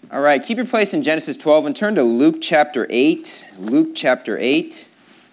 All right, keep your place in Genesis 12 and turn to Luke chapter 8. Luke chapter 8.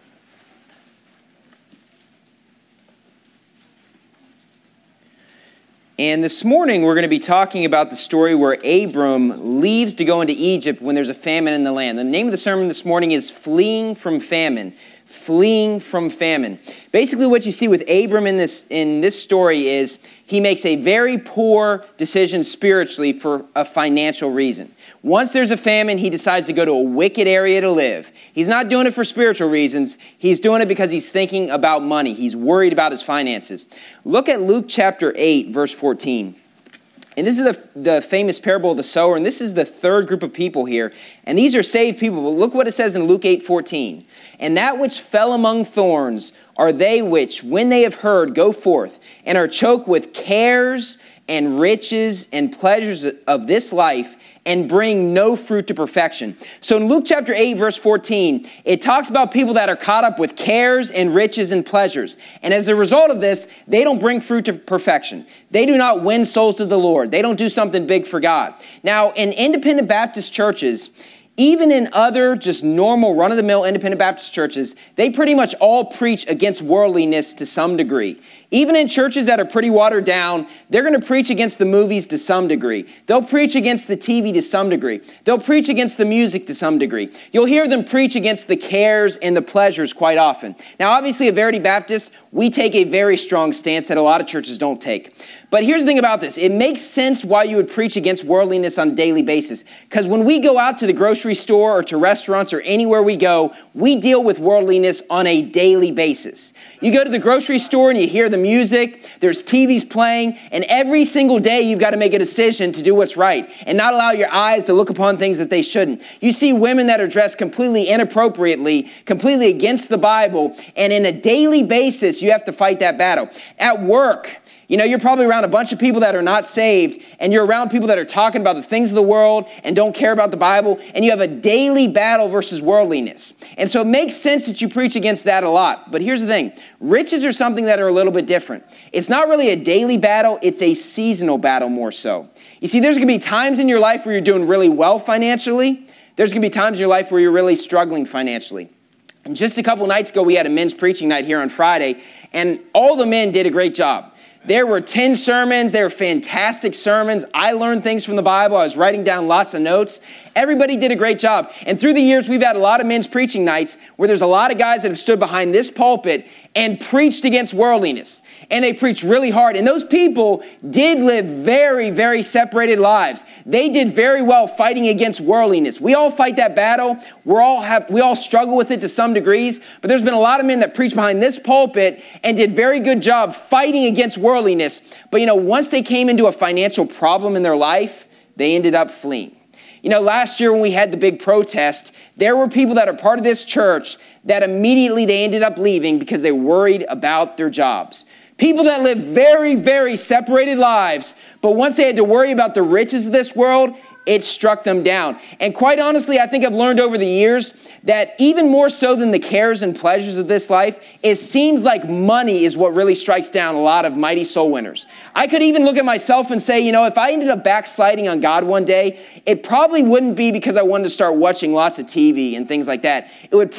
And this morning we're going to be talking about the story where Abram leaves to go into Egypt when there's a famine in the land. The name of the sermon this morning is Fleeing from Famine. Fleeing from famine. Basically what you see with Abram in this story is he makes a very poor decision spiritually for a financial reason. Once there's a famine, he decides to go to a wicked area to live. He's not doing it for spiritual reasons. He's doing it because he's thinking about money. He's worried about his finances. Look at Luke chapter 8, verse 14. And this is the famous parable of the sower, and this is the third group of people here. And these are saved people. But look what it says in Luke 8:14. And that which fell among thorns are they which, when they have heard, go forth, and are choked with cares and riches and pleasures of this life, and bring no fruit to perfection. So in Luke chapter 8, verse 14, it talks about people that are caught up with cares and riches and pleasures. And as a result of this, they don't bring fruit to perfection. They do not win souls to the Lord. They don't do something big for God. Now, in independent Baptist churches, even in other just normal run-of-the-mill independent Baptist churches, they pretty much all preach against worldliness to some degree. Even in churches that are pretty watered down, they're going to preach against the movies to some degree. They'll preach against the TV to some degree. They'll preach against the music to some degree. You'll hear them preach against the cares and the pleasures quite often. Now, obviously, at Verity Baptist, we take a very strong stance that a lot of churches don't take. But here's the thing about this. It makes sense why you would preach against worldliness on a daily basis. Because when we go out to the grocery store or to restaurants or anywhere we go, we deal with worldliness on a daily basis. You go to the grocery store and you hear the music, there's TVs playing, and every single day you've got to make a decision to do what's right and not allow your eyes to look upon things that they shouldn't. You see women that are dressed completely inappropriately, completely against the Bible, and in a daily basis you have to fight that battle. At work, you're probably around a bunch of people that are not saved, and you're around people that are talking about the things of the world and don't care about the Bible, and you have a daily battle versus worldliness. And so it makes sense that you preach against that a lot. But here's the thing. Riches are something that are a little bit different. It's not really a daily battle. It's a seasonal battle more so. You see, there's going to be times in your life where you're doing really well financially. There's going to be times in your life where you're really struggling financially. And just a couple nights ago, we had a men's preaching night here on Friday, and all the men did a great job. There were 10 sermons. They were fantastic sermons. I learned things from the Bible. I was writing down lots of notes. Everybody did a great job. And through the years, we've had a lot of men's preaching nights where there's a lot of guys that have stood behind this pulpit and preached against worldliness. And they preached really hard. And those people did live very, very separated lives. They did very well fighting against worldliness. We all fight that battle. We all struggle with it to some degrees. But there's been a lot of men that preached behind this pulpit and did very good job fighting against worldliness. But once they came into a financial problem in their life, they ended up fleeing. Last year when we had the big protest, there were people that are part of this church that immediately they ended up leaving because they worried about their jobs. People that live very, very separated lives, but once they had to worry about the riches of this world, it struck them down. And quite honestly, I think I've learned over the years that even more so than the cares and pleasures of this life, it seems like money is what really strikes down a lot of mighty soul winners. I could even look at myself and say, if I ended up backsliding on God one day, it probably wouldn't be because I wanted to start watching lots of TV and things like that. It would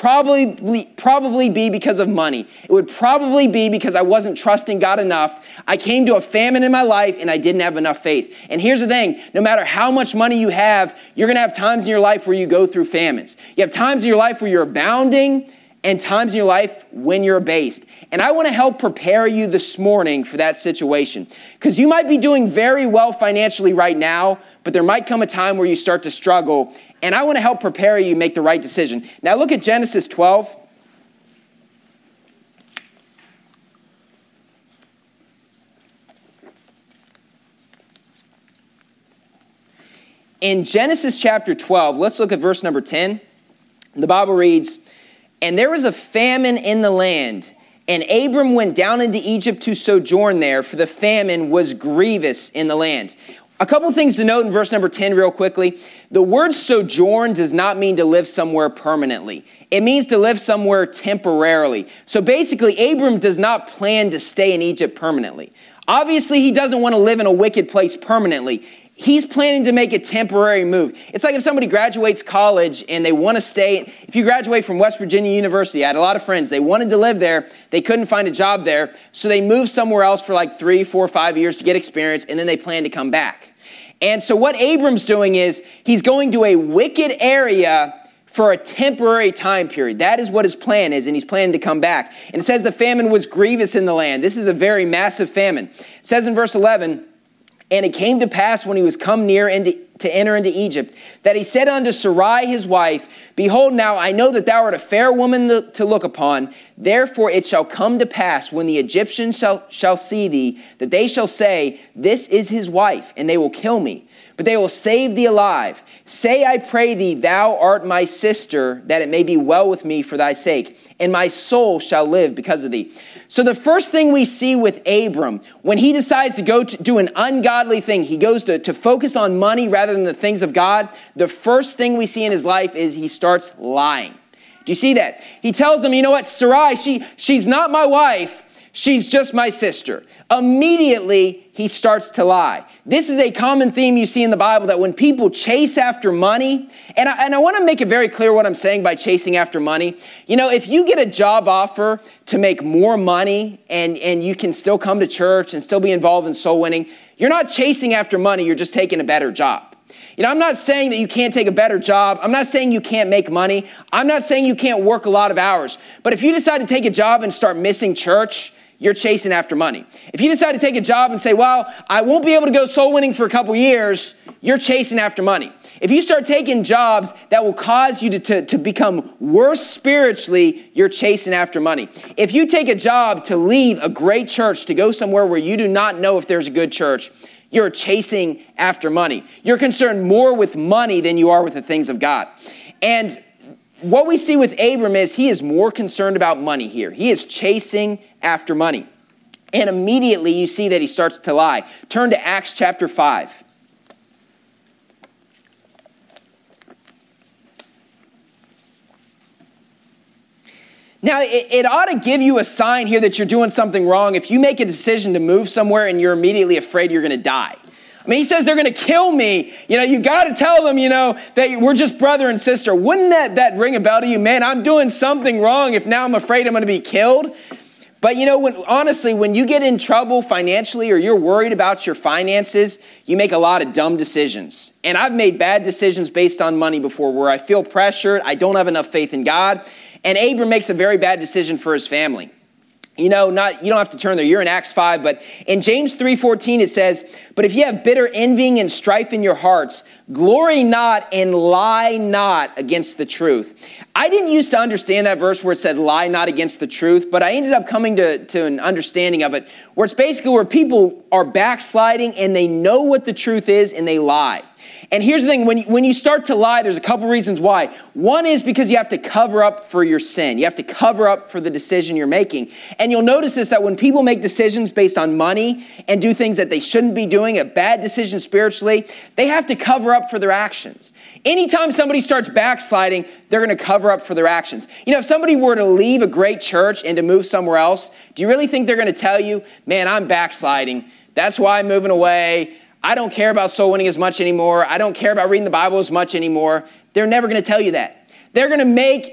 probably be because of money. It would probably be because I wasn't trusting God enough. I came to a famine in my life and I didn't have enough faith. And here's the thing, no matter how much money you have, you're going to have times in your life where you go through famines. You have times in your life where you're abounding and times in your life when you're abased. And I want to help prepare you this morning for that situation. Because you might be doing very well financially right now, but there might come a time where you start to struggle. And I want to help prepare you make the right decision. Now look at Genesis 12. In Genesis chapter 12, let's look at verse number 10. The Bible reads, "And there was a famine in the land, and Abram went down into Egypt to sojourn there, for the famine was grievous in the land." A couple things to note in verse number 10 real quickly. The word sojourn does not mean to live somewhere permanently. It means to live somewhere temporarily. So basically, Abram does not plan to stay in Egypt permanently. Obviously, he doesn't want to live in a wicked place permanently. he's planning to make a temporary move. It's like if somebody graduates college and they want to stay. If you graduate from West Virginia University, I had a lot of friends. They wanted to live there. They couldn't find a job there. So they moved somewhere else for like 3, 4, 5 years to get experience, and then they plan to come back. And so what Abram's doing is he's going to a wicked area for a temporary time period. That is what his plan is, and he's planning to come back. And it says the famine was grievous in the land. This is a very massive famine. It says in verse 11, and it came to pass when he was come near to enter into Egypt, that he said unto Sarai his wife, behold, now I know that thou art a fair woman to look upon. Therefore it shall come to pass when the Egyptians shall see thee, that they shall say, this is his wife, and they will kill me. But they will save thee alive. Say, I pray thee, thou art my sister, that it may be well with me for thy sake, and my soul shall live because of thee. So the first thing we see with Abram, when he decides to go to do an ungodly thing, he goes to focus on money rather than the things of God, the first thing we see in his life is he starts lying. Do you see that? He tells them, you know what, Sarai, she's not my wife, she's just my sister. Immediately, he starts to lie. This is a common theme you see in the Bible, that when people chase after money, and I want to make it very clear what I'm saying by chasing after money. You know, if you get a job offer to make more money and you can still come to church and still be involved in soul winning, you're not chasing after money, you're just taking a better job. You know, I'm not saying that you can't take a better job. I'm not saying you can't make money. I'm not saying you can't work a lot of hours. But if you decide to take a job and start missing church, you're chasing after money. If you decide to take a job and say, well, I won't be able to go soul winning for a couple years, you're chasing after money. If you start taking jobs that will cause you to become worse spiritually, you're chasing after money. If you take a job to leave a great church to go somewhere where you do not know if there's a good church, you're chasing after money. You're concerned more with money than you are with the things of God. And what we see with Abram is he is more concerned about money here. He is chasing after money. And immediately you see that he starts to lie. Turn to Acts chapter 5. Now, it ought to give you a sign here that you're doing something wrong if you make a decision to move somewhere and you're immediately afraid you're going to die. I mean, he says they're going to kill me. You know, you got to tell them, you know, that we're just brother and sister. Wouldn't that ring a bell to you? Man, I'm doing something wrong if now I'm afraid I'm going to be killed. But, you know, honestly, when you get in trouble financially or you're worried about your finances, you make a lot of dumb decisions. And I've made bad decisions based on money before where I feel pressured, I don't have enough faith in God. And Abram makes a very bad decision for his family. You know, you don't have to turn there. You're in Acts 5, but in James 3:14 it says, but if you have bitter envying and strife in your hearts, glory not and lie not against the truth. I didn't used to understand that verse where it said lie not against the truth, but I ended up coming to an understanding of it where it's basically where people are backsliding and they know what the truth is and they lie. And here's the thing, when you start to lie, there's a couple reasons why. One is because you have to cover up for your sin. You have to cover up for the decision you're making. And you'll notice this, that when people make decisions based on money and do things that they shouldn't be doing, a bad decision spiritually, they have to cover up for their actions. Anytime somebody starts backsliding, they're going to cover up for their actions. You know, if somebody were to leave a great church and to move somewhere else, do you really think they're going to tell you, man, I'm backsliding. That's why I'm moving away. I don't care about soul winning as much anymore. I don't care about reading the Bible as much anymore. They're never going to tell you that. They're going to make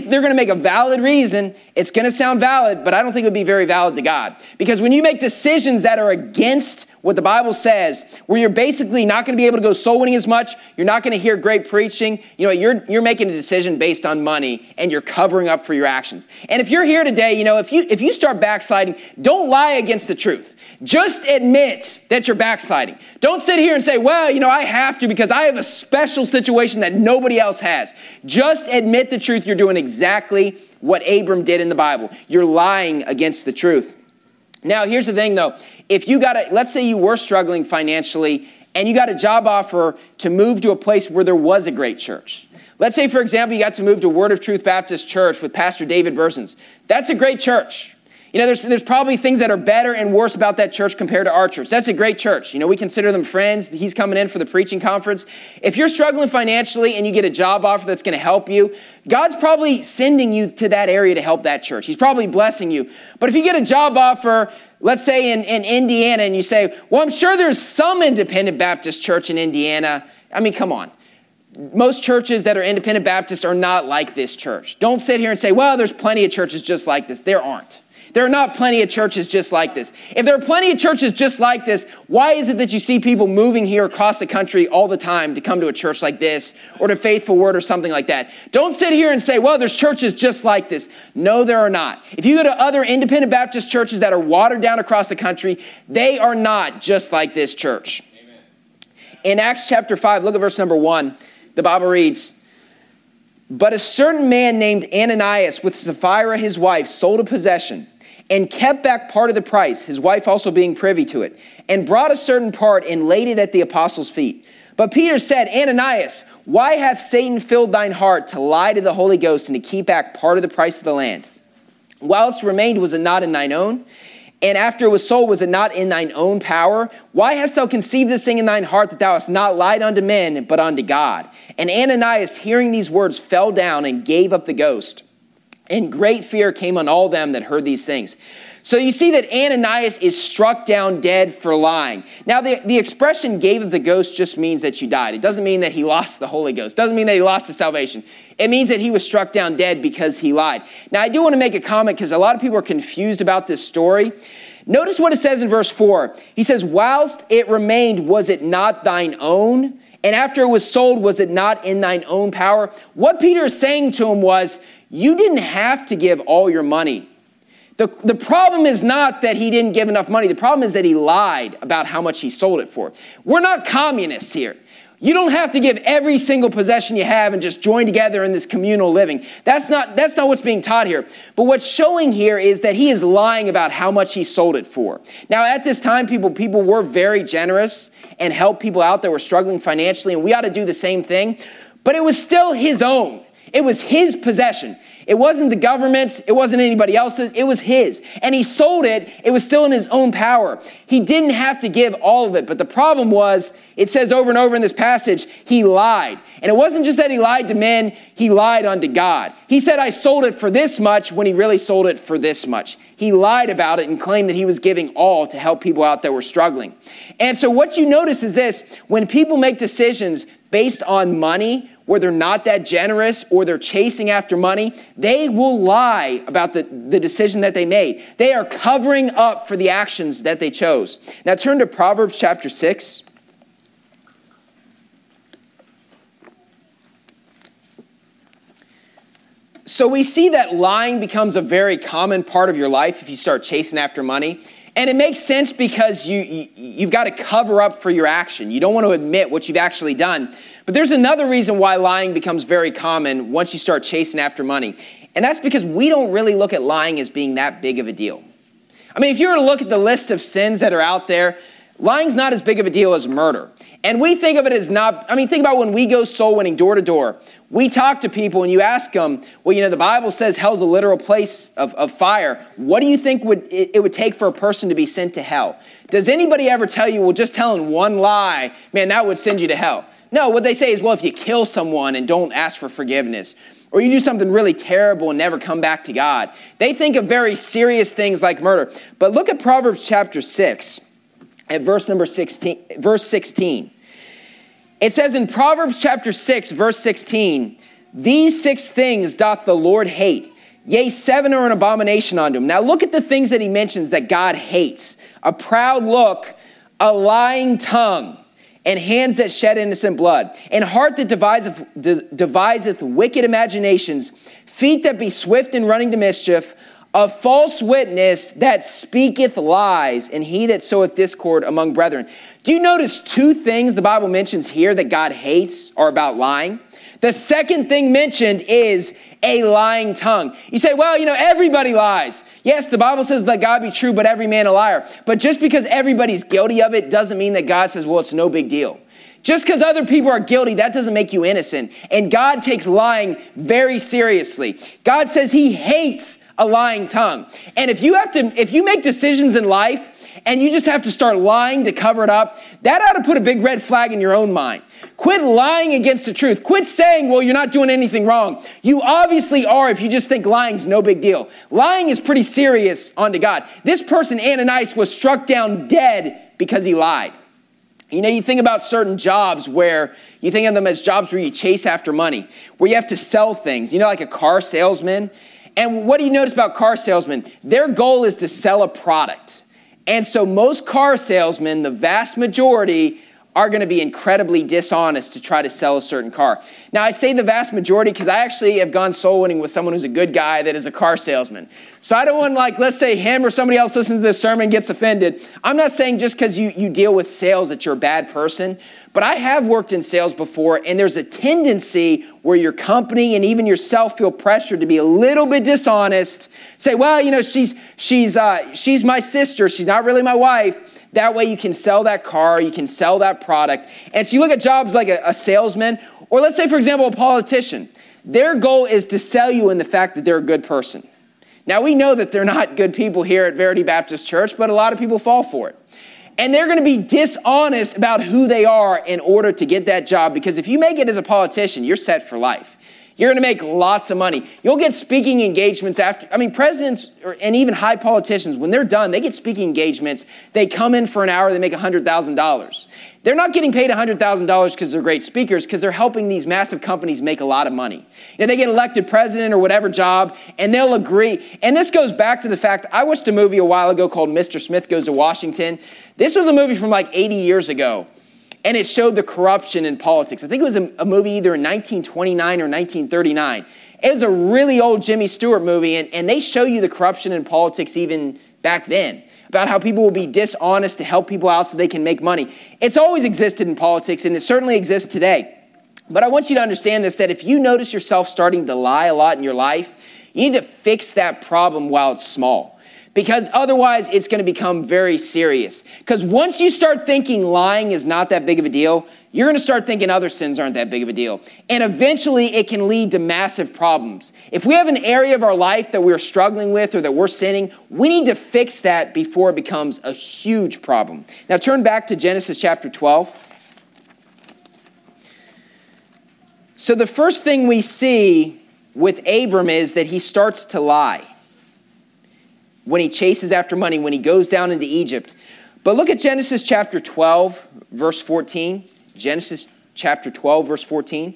a valid reason. It's going to sound valid, but I don't think it would be very valid to God. Because when you make decisions that are against what the Bible says, where you're basically not going to be able to go soul winning as much, you're not going to hear great preaching, you know, you're making a decision based on money and you're covering up for your actions. And if you're here today, you know, if you start backsliding, don't lie against the truth. Just admit that you're backsliding. Don't sit here and say, well, you know, I have to because I have a special situation that nobody else has. Just admit the truth. You're doing exactly what Abram did in the Bible. You're lying against the truth. Now, here's the thing, though. If let's say you were struggling financially and you got a job offer to move to a place where there was a great church. Let's say, for example, you got to move to Word of Truth Baptist Church with Pastor David Berzins. That's a great church. You know, there's probably things that are better and worse about that church compared to our church. That's a great church. You know, we consider them friends. He's coming in for the preaching conference. If you're struggling financially and you get a job offer that's going to help you, God's probably sending you to that area to help that church. He's probably blessing you. But if you get a job offer, let's say in Indiana, and you say, well, I'm sure there's some independent Baptist church in Indiana. I mean, come on. Most churches that are independent Baptists are not like this church. Don't sit here and say, well, there's plenty of churches just like this. There aren't. There are not plenty of churches just like this. If there are plenty of churches just like this, why is it that you see people moving here across the country all the time to come to a church like this or to Faithful Word or something like that? Don't sit here and say, well, there's churches just like this. No, there are not. If you go to other independent Baptist churches that are watered down across the country, they are not just like this church. Amen. In Acts chapter 5, look at verse number 1. The Bible reads, but a certain man named Ananias with Sapphira his wife sold a possession and kept back part of the price, his wife also being privy to it, and brought a certain part and laid it at the apostles' feet. But Peter said, Ananias, why hath Satan filled thine heart to lie to the Holy Ghost and to keep back part of the price of the land? Whilst remained, was it not in thine own? And after it was sold, was it not in thine own power? Why hast thou conceived this thing in thine heart that thou hast not lied unto men, but unto God? And Ananias, hearing these words, fell down and gave up the ghost. And great fear came on all them that heard these things. So you see that Ananias is struck down dead for lying. Now, the expression gave up the ghost just means that you died. It doesn't mean that he lost the Holy Ghost. It doesn't mean that he lost the salvation. It means that he was struck down dead because he lied. Now, I do want to make a comment because a lot of people are confused about this story. Notice what it says in verse 4. He says, whilst it remained, was it not thine own? And after it was sold, was it not in thine own power? What Peter is saying to him was, you didn't have to give all your money. The problem is not that he didn't give enough money. The problem is that he lied about how much he sold it for. We're not communists here. You don't have to give every single possession you have and just join together in this communal living. That's not what's being taught here. But what's showing here is that he is lying about how much he sold it for. Now, at this time, people were very generous and helped people out that were struggling financially, and we ought to do the same thing. But it was still his own. It was his possession. It wasn't the government's. It wasn't anybody else's. It was his. And he sold it. It was still in his own power. He didn't have to give all of it. But the problem was, it says over and over in this passage, he lied. And it wasn't just that he lied to men. He lied unto God. He said, I sold it for this much when he really sold it for this much. He lied about it and claimed that he was giving all to help people out that were struggling. And so what you notice is this. When people make decisions based on money, where they're not that generous or they're chasing after money, they will lie about the decision that they made. They are covering up for the actions that they chose. Now turn to Proverbs chapter 6. So we see that lying becomes a very common part of your life if you start chasing after money. And it makes sense because you've got to cover up for your action. You don't want to admit what you've actually done. But there's another reason why lying becomes very common once you start chasing after money. And that's because we don't really look at lying as being that big of a deal. I mean, if you were to look at the list of sins that are out there, lying's not as big of a deal as murder. And we think of it as not, think about when we go soul winning door to door. We talk to people and you ask them, well, the Bible says hell's a literal place of fire. What do you think it would take for a person to be sent to hell? Does anybody ever tell you, well, just telling one lie, man, that would send you to hell? No, what they say is, well, if you kill someone and don't ask for forgiveness, or you do something really terrible and never come back to God, they think of very serious things like murder. But look at Proverbs chapter 6 at verse 16. It says in Proverbs chapter 6, verse 16, these 6 things doth the Lord hate. Yea, 7 are an abomination unto him. Now look at the things that he mentions that God hates. A proud look, a lying tongue, and hands that shed innocent blood, and heart that deviseth wicked imaginations, feet that be swift in running to mischief, a false witness that speaketh lies, and he that soweth discord among brethren. Do you notice 2 things the Bible mentions here that God hates are about lying? The second thing mentioned is a lying tongue. You say, well, everybody lies. Yes, the Bible says let God be true, but every man a liar. But just because everybody's guilty of it doesn't mean that God says, well, it's no big deal. Just because other people are guilty, that doesn't make you innocent. And God takes lying very seriously. God says he hates a lying tongue. And if you make decisions in life and you just have to start lying to cover it up, that ought to put a big red flag in your own mind. Quit lying against the truth. Quit saying, well, you're not doing anything wrong. You obviously are if you just think lying's no big deal. Lying is pretty serious unto God. This person, Ananias, was struck down dead because he lied. You know, you think about certain jobs where you think of them as jobs where you chase after money, where you have to sell things, you know, like a car salesman. And what do you notice about car salesmen? Their goal is to sell a product. And so most car salesmen, the vast majority, are going to be incredibly dishonest to try to sell a certain car. Now, I say the vast majority because I actually have gone soul winning with someone who's a good guy that is a car salesman. So I don't want, let's say him or somebody else listens to this sermon and gets offended. I'm not saying just because you deal with sales that you're a bad person, but I have worked in sales before, and there's a tendency where your company and even yourself feel pressured to be a little bit dishonest. Say, well, you know, she's my sister. She's not really my wife. That way you can sell that car, you can sell that product. And so you look at jobs like a salesman, or let's say, for example, a politician. Their goal is to sell you in the fact that they're a good person. Now, we know that they're not good people here at Verity Baptist Church, but a lot of people fall for it. And they're going to be dishonest about who they are in order to get that job, because if you make it as a politician, you're set for life. You're going to make lots of money. You'll get speaking engagements presidents and even high politicians, when they're done, they get speaking engagements. They come in for an hour, they make $100,000. They're not getting paid $100,000 because they're great speakers, because they're helping these massive companies make a lot of money. And they get elected president or whatever job, and they'll agree. And this goes back to the fact, I watched a movie a while ago called Mr. Smith Goes to Washington. This was a movie from like 80 years ago. And it showed the corruption in politics. I think it was a movie either in 1929 or 1939. It was a really old Jimmy Stewart movie, and they show you the corruption in politics even back then, about how people will be dishonest to help people out so they can make money. It's always existed in politics, and it certainly exists today. But I want you to understand this, that if you notice yourself starting to lie a lot in your life, you need to fix that problem while it's small. Because otherwise, it's going to become very serious. Because once you start thinking lying is not that big of a deal, you're going to start thinking other sins aren't that big of a deal. And eventually, it can lead to massive problems. If we have an area of our life that we're struggling with or that we're sinning, we need to fix that before it becomes a huge problem. Now, turn back to Genesis chapter 12. So the first thing we see with Abram is that he starts to lie when he chases after money, when he goes down into Egypt. But look at Genesis chapter 12, verse 14. Genesis chapter 12, verse 14.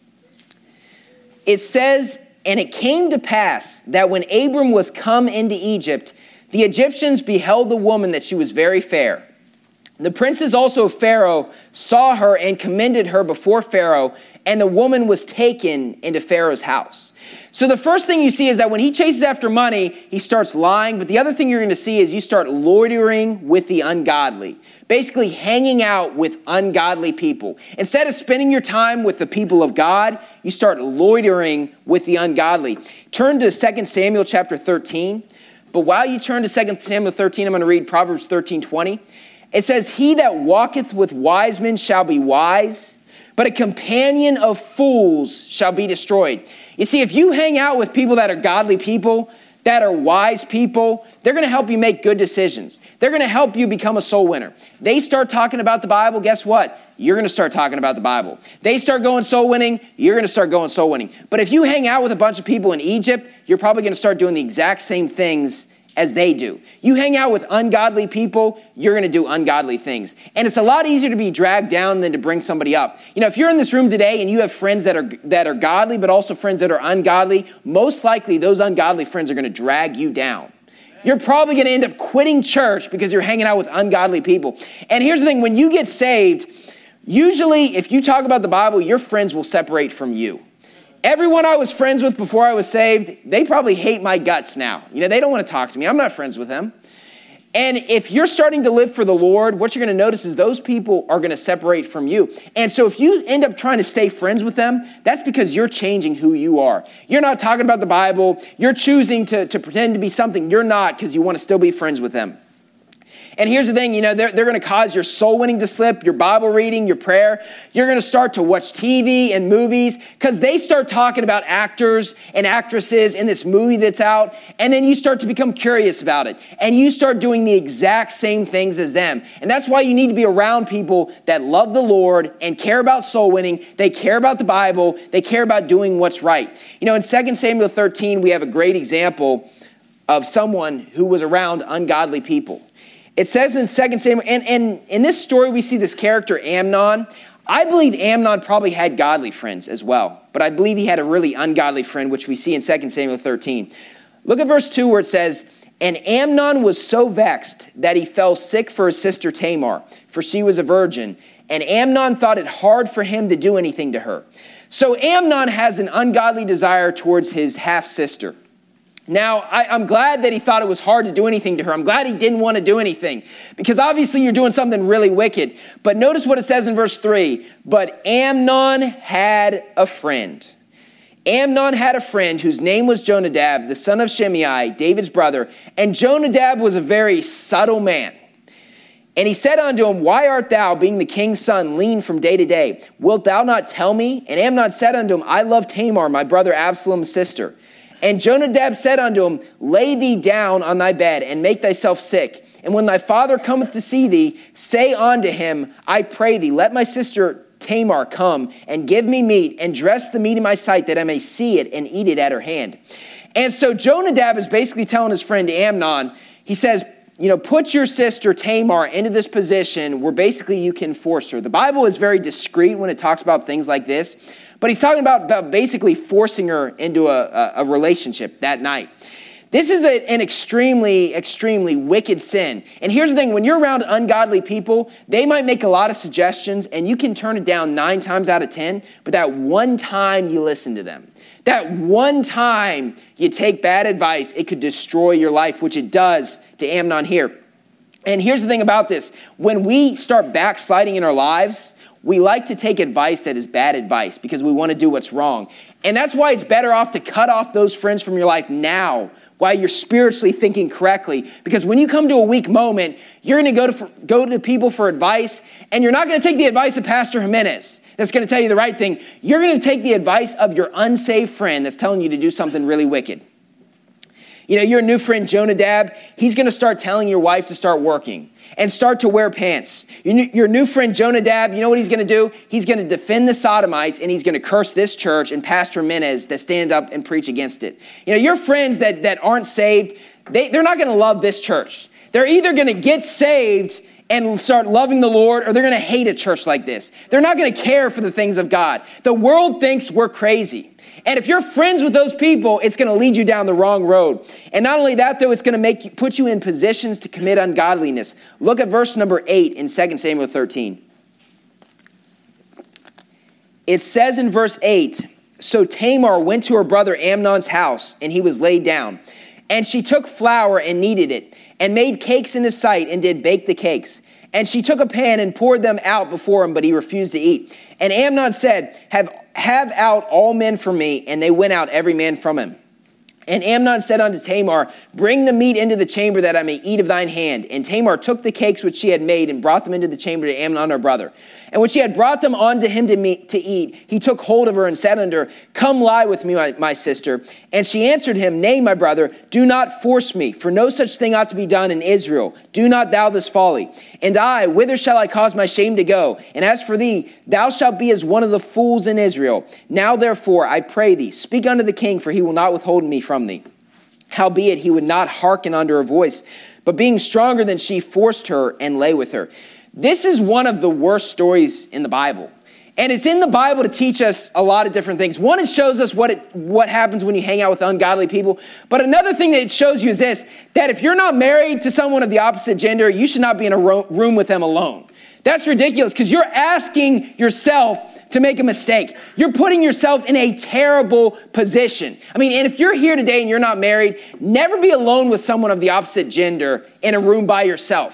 It says, "And it came to pass that when Abram was come into Egypt, the Egyptians beheld the woman that she was very fair. The princes also of Pharaoh saw her and commended her before Pharaoh, and the woman was taken into Pharaoh's house." So the first thing you see is that when he chases after money, he starts lying. But the other thing you're going to see is you start loitering with the ungodly. Basically hanging out with ungodly people. Instead of spending your time with the people of God, you start loitering with the ungodly. Turn to 2 Samuel chapter 13. But while you turn to 2 Samuel 13, I'm going to read Proverbs 13:20. It says, "He that walketh with wise men shall be wise, but a companion of fools shall be destroyed." You see, if you hang out with people that are godly people, that are wise people, they're going to help you make good decisions. They're going to help you become a soul winner. They start talking about the Bible, guess what? You're going to start talking about the Bible. They start going soul winning, you're going to start going soul winning. But if you hang out with a bunch of people in Egypt, you're probably going to start doing the exact same things as they do. You hang out with ungodly people, you're going to do ungodly things. And it's a lot easier to be dragged down than to bring somebody up. You know, if you're in this room today and you have friends that are godly, but also friends that are ungodly, most likely those ungodly friends are going to drag you down. You're probably going to end up quitting church because you're hanging out with ungodly people. And here's the thing, when you get saved, usually if you talk about the Bible, your friends will separate from you. Everyone I was friends with before I was saved, they probably hate my guts now. You know, they don't want to talk to me. I'm not friends with them. And if you're starting to live for the Lord, what you're going to notice is those people are going to separate from you. And so if you end up trying to stay friends with them, that's because you're changing who you are. You're not talking about the Bible. You're choosing to pretend to be something you're not because you want to still be friends with them. And here's the thing, they're going to cause your soul winning to slip, your Bible reading, your prayer. You're going to start to watch TV and movies because they start talking about actors and actresses in this movie that's out. And then you start to become curious about it. And you start doing the exact same things as them. And that's why you need to be around people that love the Lord and care about soul winning. They care about the Bible. They care about doing what's right. In 2 Samuel 13, we have a great example of someone who was around ungodly people. It says in 2 Samuel, and in this story, we see this character, Amnon. I believe Amnon probably had godly friends as well, but I believe he had a really ungodly friend, which we see in 2 Samuel 13. Look at verse 2 where it says, "And Amnon was so vexed that he fell sick for his sister Tamar, for she was a virgin. And Amnon thought it hard for him to do anything to her." So Amnon has an ungodly desire towards his half-sister. Now, I'm glad that he thought it was hard to do anything to her. I'm glad he didn't want to do anything because obviously you're doing something really wicked. But notice what it says in verse 3. "But Amnon had a friend." Amnon had a friend whose name was Jonadab, the son of Shimei, David's brother. And Jonadab was a very subtle man. And he said unto him, "Why art thou, being the king's son, lean from day to day? Wilt thou not tell me?" And Amnon said unto him, "I love Tamar, my brother Absalom's sister." And Jonadab said unto him, "Lay thee down on thy bed, and make thyself sick. And when thy father cometh to see thee, say unto him, I pray thee, let my sister Tamar come, and give me meat, and dress the meat in my sight, that I may see it, and eat it at her hand." And so Jonadab is basically telling his friend Amnon, he says, put your sister Tamar into this position where basically you can force her. The Bible is very discreet when it talks about things like this. But he's talking about basically forcing her into a relationship that night. This is an extremely, extremely wicked sin. And here's the thing. When you're around ungodly people, they might make a lot of suggestions, and you can turn it down 9 times out of 10. But that one time you listen to them, that one time you take bad advice, it could destroy your life, which it does to Amnon here. And here's the thing about this. When we start backsliding in our lives, we like to take advice that is bad advice because we want to do what's wrong. And that's why it's better off to cut off those friends from your life now while you're spiritually thinking correctly. Because when you come to a weak moment, you're going to go to people for advice, and you're not going to take the advice of Pastor Jimenez that's going to tell you the right thing. You're going to take the advice of your unsaved friend that's telling you to do something really wicked. Your new friend Jonadab, he's going to start telling your wife to start working and start to wear pants. Your new friend Jonadab, you know what he's going to do? He's going to defend the Sodomites, and he's going to curse this church and Pastor Jimenez that stand up and preach against it. Your friends that aren't saved, they're not going to love this church. They're either going to get saved and start loving the Lord, or they're going to hate a church like this. They're not going to care for the things of God. The world thinks we're crazy. And if you're friends with those people, it's going to lead you down the wrong road. And not only that, though, it's going to put you in positions to commit ungodliness. Look at verse number 8 in 2 Samuel 13. It says in verse 8, "So Tamar went to her brother Amnon's house, and he was laid down. And she took flour and kneaded it, and made cakes in his sight, and did bake the cakes. And she took a pan and poured them out before him, but he refused to eat. And Amnon said, Have out all men from me. And they went out every man from him. And Amnon said unto Tamar, Bring the meat into the chamber, that I may eat of thine hand. And Tamar took the cakes which she had made, and brought them into the chamber to Amnon her brother. And when she had brought them unto him to eat, he took hold of her and said unto her, Come lie with me, my sister. And she answered him, Nay, my brother, do not force me, for no such thing ought to be done in Israel. Do not thou this folly. And I, whither shall I cause my shame to go? And as for thee, thou shalt be as one of the fools in Israel. Now therefore, I pray thee, speak unto the king, for he will not withhold me from thee. Howbeit, he would not hearken unto her voice, but being stronger than she, forced her and lay with her. This is one of the worst stories in the Bible. And it's in the Bible to teach us a lot of different things. One, it shows us what happens when you hang out with ungodly people. But another thing that it shows you is this, that if you're not married to someone of the opposite gender, you should not be in a room with them alone. That's ridiculous, because you're asking yourself to make a mistake. You're putting yourself in a terrible position. And if you're here today and you're not married, never be alone with someone of the opposite gender in a room by yourself.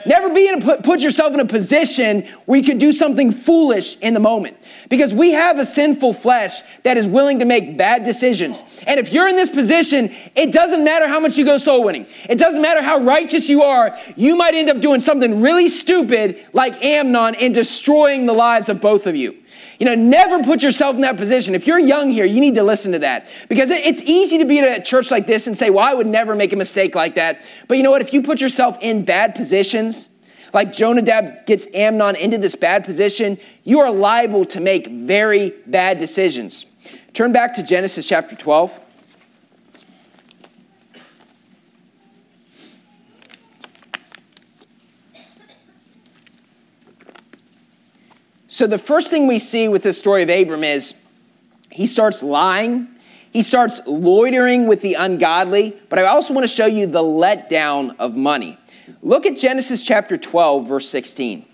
Never put yourself in a position where you could do something foolish in the moment. Because we have a sinful flesh that is willing to make bad decisions. And if you're in this position, it doesn't matter how much you go soul winning. It doesn't matter how righteous you are. You might end up doing something really stupid like Amnon and destroying the lives of both of you. Never put yourself in that position. If you're young here, you need to listen to that. Because it's easy to be at a church like this and say, well, I would never make a mistake like that. But you know what? If you put yourself in bad positions, like Jonadab gets Amnon into this bad position, you are liable to make very bad decisions. Turn back to Genesis chapter 12. So the first thing we see with this story of Abram is he starts lying. He starts loitering with the ungodly. But I also want to show you the letdown of money. Look at Genesis chapter 12, verse 16.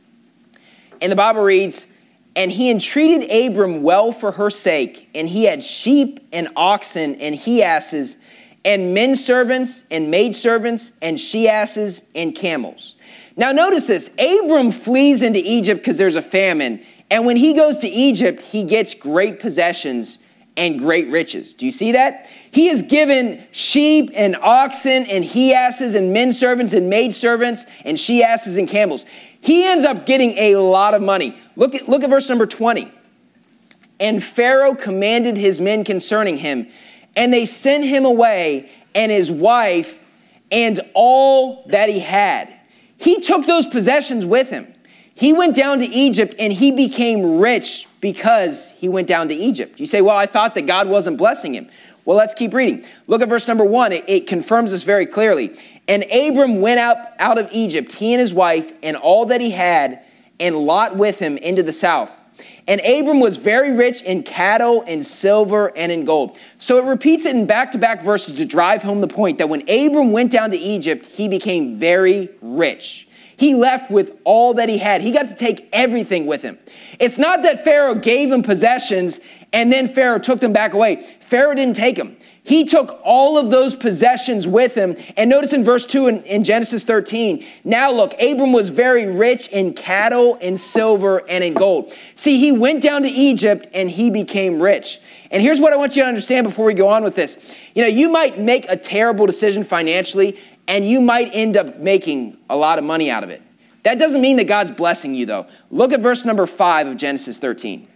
And the Bible reads, and he entreated Abram well for her sake, and he had sheep and oxen and he-asses, and men servants and maid servants and she-asses and camels. Now notice this, Abram flees into Egypt because there's a famine. And when he goes to Egypt, he gets great possessions and great riches. Do you see that? He is given sheep and oxen and he-asses and men servants and maid servants and she-asses and camels. He ends up getting a lot of money. Look at verse number 20. And Pharaoh commanded his men concerning him, and they sent him away and his wife and all that he had. He took those possessions with him. He went down to Egypt and he became rich because he went down to Egypt. You say, well, I thought that God wasn't blessing him. Well, let's keep reading. Look at verse number 1. It confirms this very clearly. And Abram went out of Egypt, he and his wife, and all that he had, and Lot with him into the south. And Abram was very rich in cattle and silver and in gold. So it repeats it in back-to-back verses to drive home the point that when Abram went down to Egypt, he became very rich. He left with all that he had. He got to take everything with him. It's not that Pharaoh gave him possessions and then Pharaoh took them back away. Pharaoh didn't take them. He took all of those possessions with him. And notice in verse 2 in Genesis 13, now look, Abram was very rich in cattle and silver and in gold. See, he went down to Egypt and he became rich. And here's what I want you to understand before we go on with this. You might make a terrible decision financially and you might end up making a lot of money out of it. That doesn't mean that God's blessing you though. Look at verse number 5 of Genesis 13.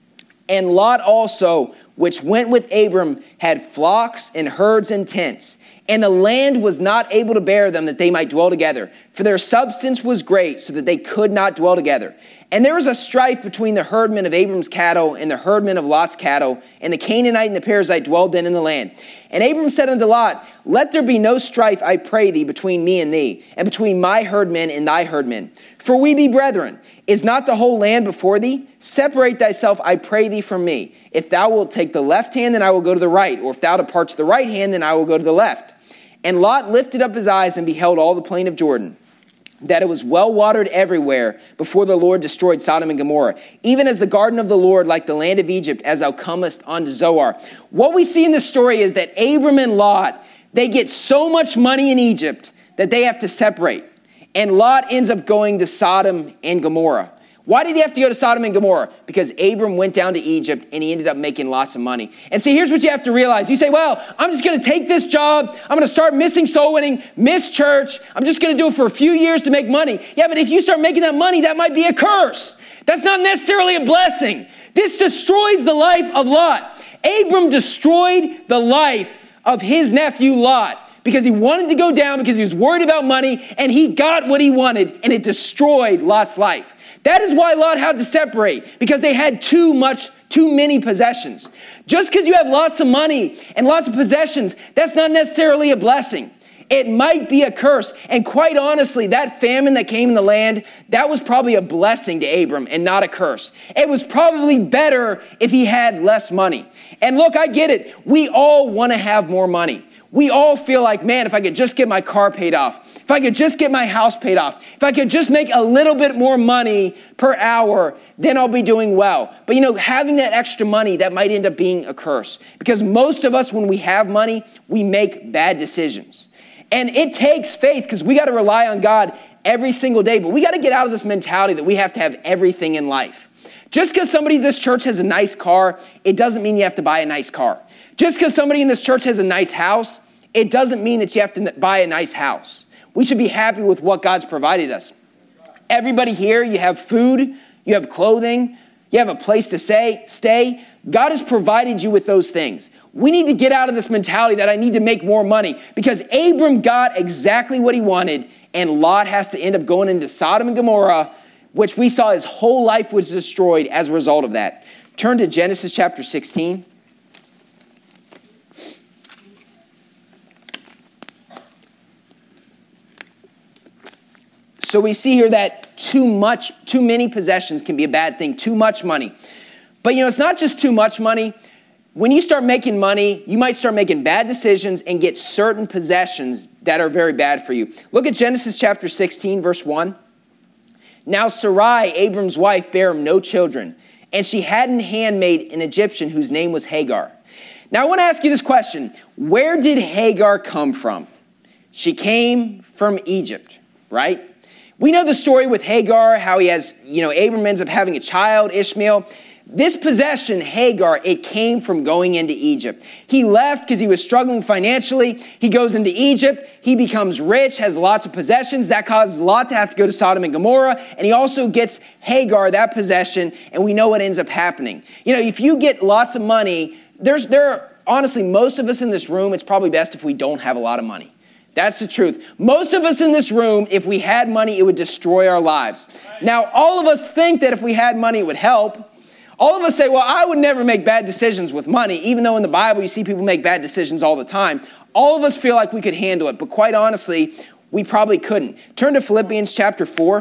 And Lot also, which went with Abram, had flocks and herds and tents. And the land was not able to bear them that they might dwell together. For their substance was great, so that they could not dwell together. And there was a strife between the herdmen of Abram's cattle and the herdmen of Lot's cattle. And the Canaanite and the Perizzite dwelled then in the land. And Abram said unto Lot, let there be no strife, I pray thee, between me and thee, and between my herdmen and thy herdmen. For we be brethren. Is not the whole land before thee? Separate thyself, I pray thee, from me. If thou wilt take the left hand, then I will go to the right. Or if thou depart to the right hand, then I will go to the left. And Lot lifted up his eyes and beheld all the plain of Jordan, that it was well watered everywhere before the Lord destroyed Sodom and Gomorrah, even as the garden of the Lord, like the land of Egypt, as thou comest unto Zoar. What we see in this story is that Abram and Lot, they get so much money in Egypt that they have to separate. And Lot ends up going to Sodom and Gomorrah. Why did he have to go to Sodom and Gomorrah? Because Abram went down to Egypt and he ended up making lots of money. And see, here's what you have to realize. You say, well, I'm just going to take this job. I'm going to start missing soul winning, miss church. I'm just going to do it for a few years to make money. Yeah, but if you start making that money, that might be a curse. That's not necessarily a blessing. This destroys the life of Lot. Abram destroyed the life of his nephew Lot because he wanted to go down because he was worried about money, and he got what he wanted, and it destroyed Lot's life. That is why Lot had to separate, because they had too many possessions. Just because you have lots of money and lots of possessions, that's not necessarily a blessing. It might be a curse. And quite honestly, that famine that came in the land, that was probably a blessing to Abram and not a curse. It was probably better if he had less money. And look, I get it. We all want to have more money. We all feel like, man, if I could just get my car paid off, if I could just get my house paid off, if I could just make a little bit more money per hour, then I'll be doing well. But having that extra money, that might end up being a curse. Because most of us, when we have money, we make bad decisions. And it takes faith because we got to rely on God every single day. But we got to get out of this mentality that we have to have everything in life. Just because somebody in this church has a nice car, it doesn't mean you have to buy a nice car. Just because somebody in this church has a nice house, it doesn't mean that you have to buy a nice house. We should be happy with what God's provided us. Everybody here, you have food, you have clothing, you have a place to stay. God has provided you with those things. We need to get out of this mentality that I need to make more money because Abram got exactly what he wanted and Lot has to end up going into Sodom and Gomorrah, which we saw his whole life was destroyed as a result of that. Turn to Genesis chapter 16. So we see here that too many possessions can be a bad thing, too much money. But it's not just too much money. When you start making money, you might start making bad decisions and get certain possessions that are very bad for you. Look at Genesis chapter 16, verse 1. Now Sarai, Abram's wife, bare him no children, and she had an handmaid, an Egyptian, whose name was Hagar. Now I want to ask you this question. Where did Hagar come from? She came from Egypt, right? We know the story with Hagar, how he has, Abram ends up having a child, Ishmael. This possession, Hagar, it came from going into Egypt. He left because he was struggling financially. He goes into Egypt. He becomes rich, has lots of possessions. That causes Lot to have to go to Sodom and Gomorrah. And he also gets Hagar, that possession, and we know what ends up happening. If you get lots of money, honestly, most of us in this room, it's probably best if we don't have a lot of money. That's the truth. Most of us in this room, if we had money, it would destroy our lives. Now, all of us think that if we had money, it would help. All of us say, well, I would never make bad decisions with money, even though in the Bible you see people make bad decisions all the time. All of us feel like we could handle it, but quite honestly, we probably couldn't. Turn to Philippians chapter 4.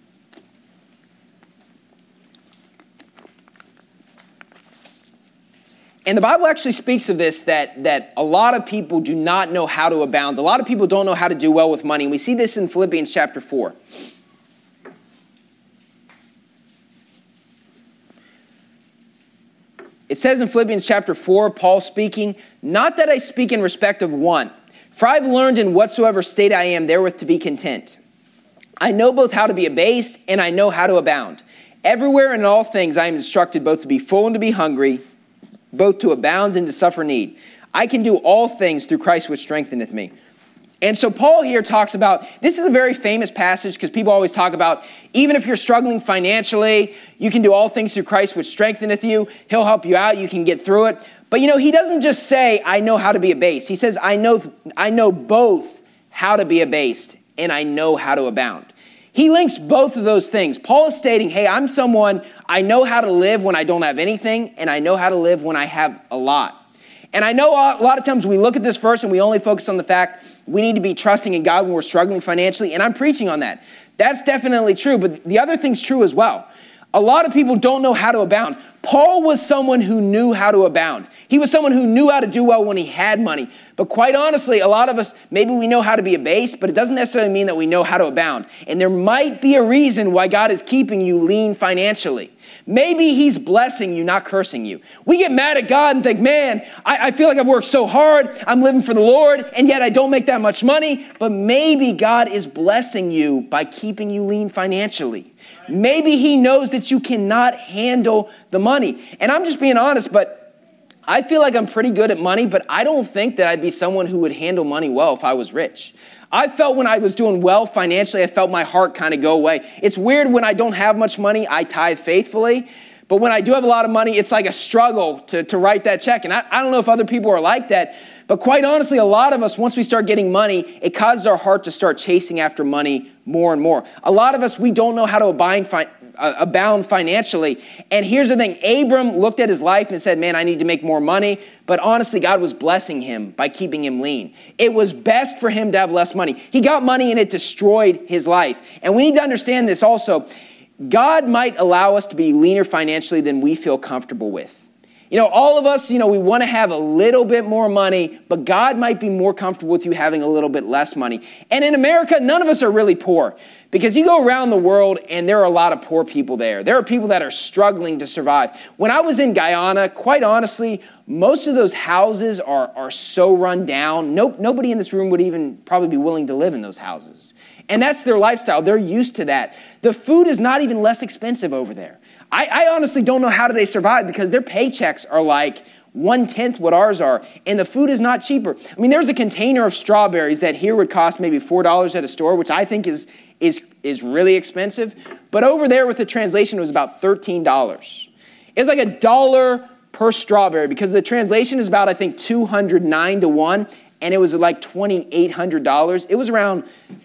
And the Bible actually speaks of this, that a lot of people do not know how to abound. A lot of people don't know how to do well with money. And we see this in Philippians chapter 4. It says in Philippians chapter 4, Paul speaking, not that I speak in respect of want, for I've learned in whatsoever state I am therewith to be content. I know both how to be abased and I know how to abound. Everywhere and in all things I am instructed both to be full and to be hungry, both to abound and to suffer need. I can do all things through Christ which strengtheneth me. And so Paul here talks about, this is a very famous passage because people always talk about, even if you're struggling financially, you can do all things through Christ which strengtheneth you. He'll help you out. You can get through it. But he doesn't just say, I know how to be abased. He says, I know both how to be abased and I know how to abound. He links both of those things. Paul is stating, hey, I'm someone, I know how to live when I don't have anything, and I know how to live when I have a lot. And I know a lot of times we look at this verse and we only focus on the fact we need to be trusting in God when we're struggling financially, and I'm preaching on that. That's definitely true, but the other thing's true as well. A lot of people don't know how to abound. Paul was someone who knew how to abound. He was someone who knew how to do well when he had money. But quite honestly, a lot of us, maybe we know how to be abased, but it doesn't necessarily mean that we know how to abound. And there might be a reason why God is keeping you lean financially. Maybe he's blessing you, not cursing you. We get mad at God and think, man, I feel like I've worked so hard. I'm living for the Lord, and yet I don't make that much money. But maybe God is blessing you by keeping you lean financially. Maybe he knows that you cannot handle the money. And I'm just being honest, but I feel like I'm pretty good at money, but I don't think that I'd be someone who would handle money well if I was rich. I felt when I was doing well financially, I felt my heart kind of go away. It's weird when I don't have much money, I tithe faithfully. But when I do have a lot of money, it's like a struggle to write that check. And I don't know if other people are like that. But quite honestly, a lot of us, once we start getting money, it causes our heart to start chasing after money more and more. A lot of us, we don't know how to abound financially. And here's the thing. Abram looked at his life and said, man, I need to make more money. But honestly, God was blessing him by keeping him lean. It was best for him to have less money. He got money and it destroyed his life. And we need to understand this also. God might allow us to be leaner financially than we feel comfortable with. All of us, we want to have a little bit more money, but God might be more comfortable with you having a little bit less money. And in America, none of us are really poor because you go around the world and there are a lot of poor people there. There are people that are struggling to survive. When I was in Guyana, quite honestly, most of those houses are so run down. Nobody in this room would even probably be willing to live in those houses. And that's their lifestyle. They're used to that. The food is not even less expensive over there. I honestly don't know how do they survive because their paychecks are like 1/10 what ours are, and the food is not cheaper. I mean, there's a container of strawberries that here would cost maybe $4 at a store, which I think is really expensive. But over there with the translation, it was about $13. It's like $1 per strawberry because the translation is about, I think, 209 to 1. And it was like $2,800. It was around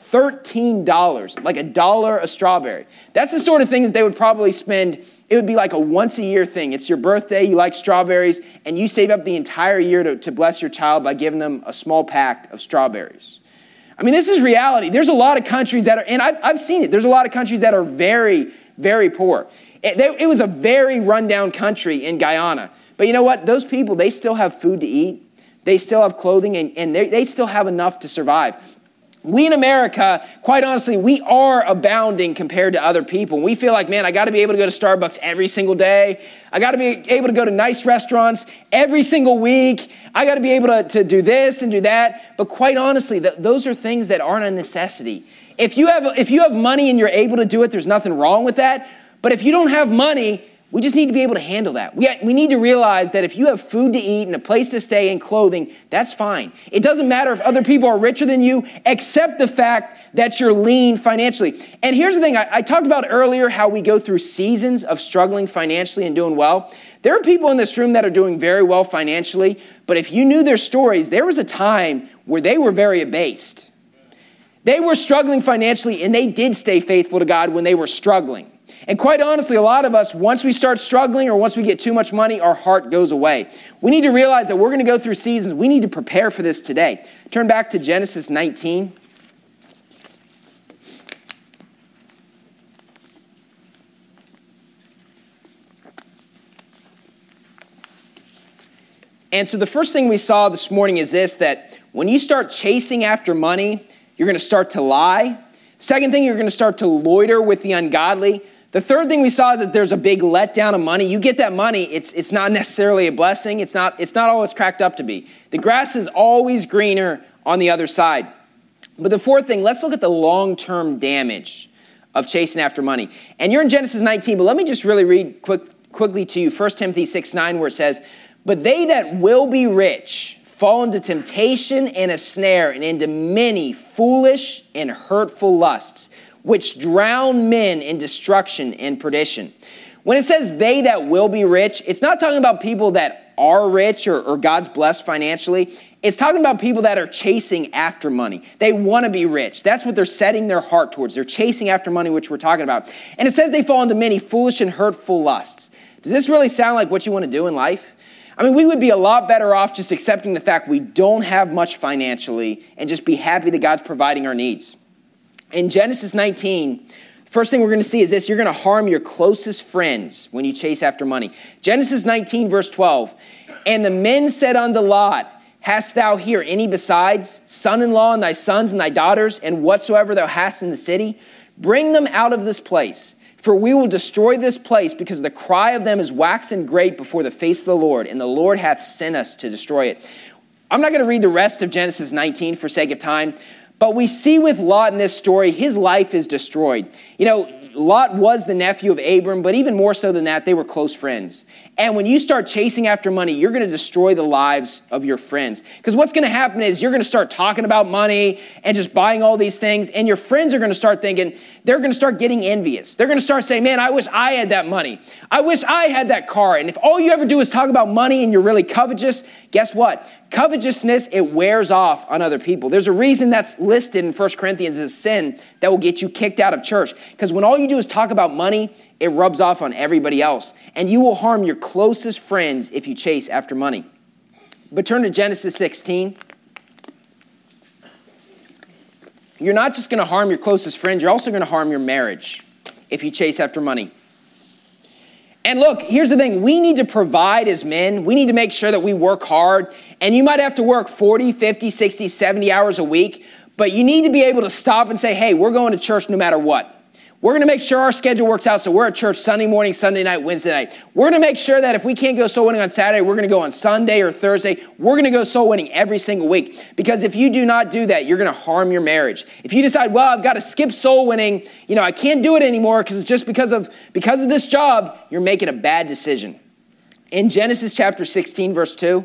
$13, like $1 a strawberry. That's the sort of thing that they would probably spend. It would be like a once-a-year thing. It's your birthday, you like strawberries, and you save up the entire year to bless your child by giving them a small pack of strawberries. I mean, this is reality. There's a lot of countries that are, and I've seen it, there's a lot of countries that are very, very poor. It was a very rundown country in Guyana. But you know what? Those people, they still have food to eat. They still have clothing, and they still have enough to survive. We in America, quite honestly, we are abounding compared to other people. We feel like, man, I got to be able to go to Starbucks every single day. I got to be able to go to nice restaurants every single week. I got to be able to do this and do that. But quite honestly, those are things that aren't a necessity. If you have money and you're able to do it, there's nothing wrong with that. But if you don't have money, we just need to be able to handle that. We need to realize that if you have food to eat and a place to stay and clothing, that's fine. It doesn't matter if other people are richer than you, except the fact that you're lean financially. And here's the thing. I talked about earlier how we go through seasons of struggling financially and doing well. There are people in this room that are doing very well financially, but if you knew their stories, there was a time where they were very abased. They were struggling financially, and they did stay faithful to God when they were struggling. And quite honestly, a lot of us, once we start struggling or once we get too much money, our heart goes away. We need to realize that we're going to go through seasons. We need to prepare for this today. Turn back to Genesis 19. And so the first thing we saw this morning is this, that when you start chasing after money, you're going to start to lie. Second thing, you're going to start to loiter with the ungodly. The third thing we saw is that there's a big letdown of money. You get that money, it's not necessarily a blessing. It's not all it's cracked up to be. The grass is always greener on the other side. But the fourth thing, let's look at the long-term damage of chasing after money. And you're in Genesis 19, but let me just really read quickly to you 1 Timothy 6:9, where it says, "But they that will be rich fall into temptation and a snare, and into many foolish and hurtful lusts, which drown men in destruction and perdition." When it says they that will be rich, it's not talking about people that are rich or God's blessed financially. It's talking about people that are chasing after money. They want to be rich. That's what they're setting their heart towards. They're chasing after money, which we're talking about. And it says they fall into many foolish and hurtful lusts. Does this really sound like what you want to do in life? I mean, we would be a lot better off just accepting the fact we don't have much financially and just be happy that God's providing our needs. In Genesis 19, first thing we're going to see is this: you're going to harm your closest friends when you chase after money. Genesis 19, verse 12, "And the men said unto Lot, Hast thou here any besides, son-in-law and thy sons and thy daughters, and whatsoever thou hast in the city? Bring them out of this place, for we will destroy this place, because the cry of them is waxen great before the face of the Lord, and the Lord hath sent us to destroy it." I'm not going to read the rest of Genesis 19 for sake of time, but we see with Lot in this story, his life is destroyed. Lot was the nephew of Abram, but even more so than that, they were close friends. And when you start chasing after money, you're going to destroy the lives of your friends. Because what's going to happen is you're going to start talking about money and just buying all these things, and your friends are going to start thinking, they're going to start getting envious. They're going to start saying, man, I wish I had that money. I wish I had that car. And if all you ever do is talk about money and you're really covetous, guess what? Covetousness, it wears off on other people. There's a reason that's listed in 1 Corinthians as a sin that will get you kicked out of church. Because when all you do is talk about money, it rubs off on everybody else. And you will harm your closest friends if you chase after money. But turn to Genesis 16. You're not just going to harm your closest friends, you're also going to harm your marriage if you chase after money. And look, here's the thing. We need to provide as men. We need to make sure that we work hard. And you might have to work 40, 50, 60, 70 hours a week. But you need to be able to stop and say, hey, we're going to church no matter what. We're going to make sure our schedule works out so we're at church Sunday morning, Sunday night, Wednesday night. We're going to make sure that if we can't go soul winning on Saturday, we're going to go on Sunday or Thursday. We're going to go soul winning every single week. Because if you do not do that, you're going to harm your marriage. If you decide, well, I've got to skip soul winning, I can't do it anymore because it's just because of this job, you're making a bad decision. In Genesis chapter 16, verse 2,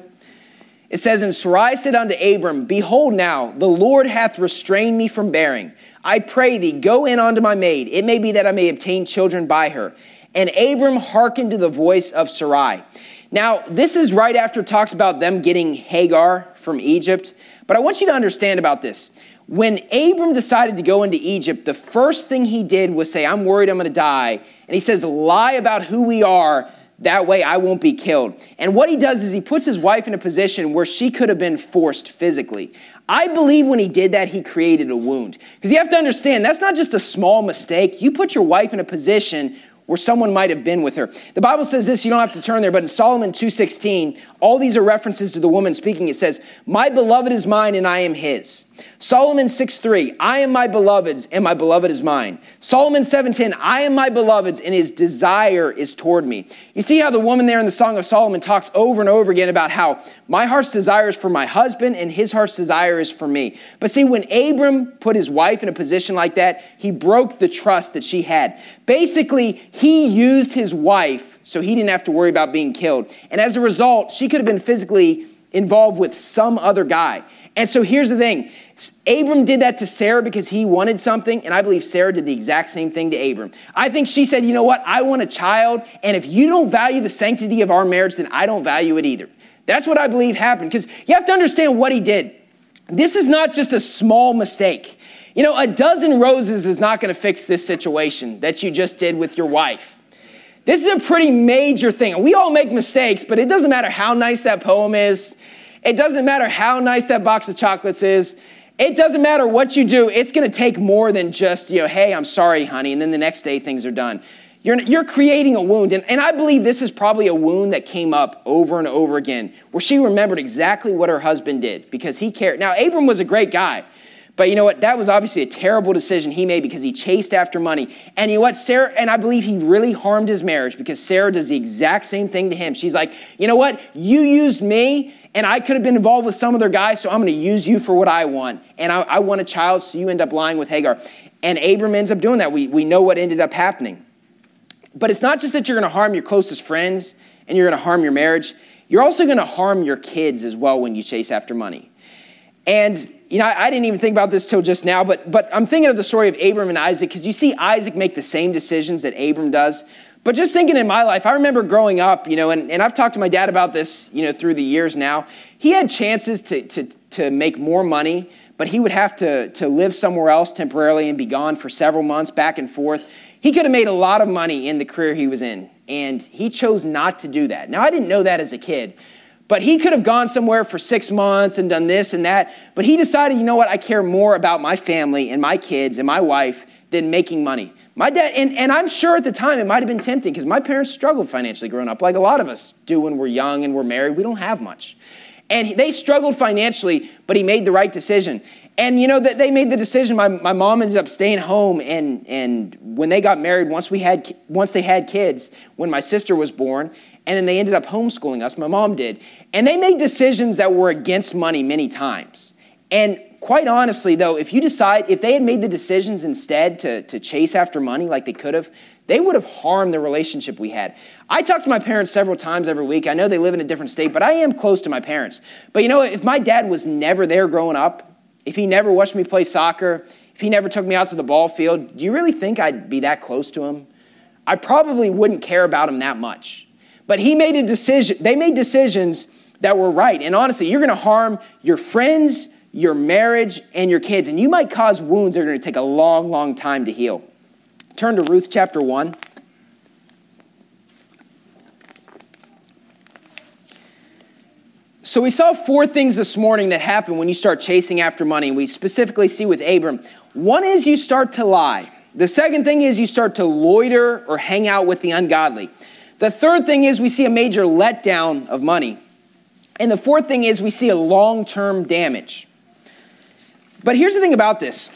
it says, And Sarai said unto Abram, Behold now, the Lord hath restrained me from bearing. I pray thee, go in unto my maid. It may be that I may obtain children by her. And Abram hearkened to the voice of Sarai. Now, this is right after it talks about them getting Hagar from Egypt. But I want you to understand about this. When Abram decided to go into Egypt, the first thing he did was say, I'm worried I'm going to die. And he says, lie about who we are. That way I won't be killed. And what he does is he puts his wife in a position where she could have been forced physically. I believe when he did that, he created a wound. Because you have to understand, that's not just a small mistake. You put your wife in a position where someone might have been with her. The Bible says this, you don't have to turn there, but in Solomon 2:16, all these are references to the woman speaking. It says, My beloved is mine and I am his. Solomon 6:3, I am my beloved's and my beloved is mine. Solomon 7:10, I am my beloved's and his desire is toward me. You see how the woman there in the Song of Solomon talks over and over again about how my heart's desire is for my husband and his heart's desire is for me. But see, when Abram put his wife in a position like that, he broke the trust that she had. Basically, he used his wife so he didn't have to worry about being killed. And as a result, she could have been physically involved with some other guy. And so here's the thing. Abram did that to Sarah because he wanted something, and I believe Sarah did the exact same thing to Abram. I think she said, you know what, I want a child, and if you don't value the sanctity of our marriage, then I don't value it either. That's what I believe happened, because you have to understand what he did. This is not just a small mistake. A dozen roses is not going to fix this situation that you just did with your wife. This is a pretty major thing. We all make mistakes, but it doesn't matter how nice that poem is. It doesn't matter how nice that box of chocolates is. It doesn't matter what you do. It's going to take more than just, hey, I'm sorry, honey, and then the next day things are done. You're creating a wound, and I believe this is probably a wound that came up over and over again, where she remembered exactly what her husband did because he cared. Now, Abram was a great guy, but you know what? That was obviously a terrible decision he made because he chased after money. And you know what? Sarah, and I believe he really harmed his marriage because Sarah does the exact same thing to him. She's like, you know what? You used me, and I could have been involved with some other guy, so I'm going to use you for what I want. And I want a child, so you end up lying with Hagar. And Abram ends up doing that. We know what ended up happening. But it's not just that you're going to harm your closest friends and you're going to harm your marriage. You're also going to harm your kids as well when you chase after money. And, I didn't even think about this till just now, but I'm thinking of the story of Abram and Isaac because you see Isaac make the same decisions that Abram does. But just thinking in my life, I remember growing up, and I've talked to my dad about this, through the years now. He had chances to make more money, but he would have to live somewhere else temporarily and be gone for several months back and forth. He could have made a lot of money in the career he was in, and he chose not to do that. Now, I didn't know that as a kid, but he could have gone somewhere for 6 months and done this and that, but he decided, you know what, I care more about my family and my kids and my wife than making money. My dad, and I'm sure at the time it might have been tempting because my parents struggled financially growing up, like a lot of us do when we're young and we're married. We don't have much. And they struggled financially, but he made the right decision. And that they made the decision. My mom ended up staying home, and when they got married, once they had kids, when my sister was born, and then they ended up homeschooling us. My mom did, and they made decisions that were against money many times. And quite honestly, though, if they had made the decisions instead to chase after money like they could have, they would have harmed the relationship we had. I talk to my parents several times every week. I know they live in a different state, but I am close to my parents. But if my dad was never there growing up, if he never watched me play soccer, if he never took me out to the ball field, do you really think I'd be that close to him? I probably wouldn't care about him that much. But he made a decision. They made decisions that were right. And honestly, you're going to harm your friends, your marriage, and your kids. And you might cause wounds that are going to take a long, long time to heal. Turn to Ruth chapter 1. So we saw 4 things this morning that happen when you start chasing after money. We specifically see with Abram. One is you start to lie. The second thing is you start to loiter or hang out with the ungodly. The third thing is we see a major letdown of money. And the fourth thing is we see a long-term damage. But here's the thing about this.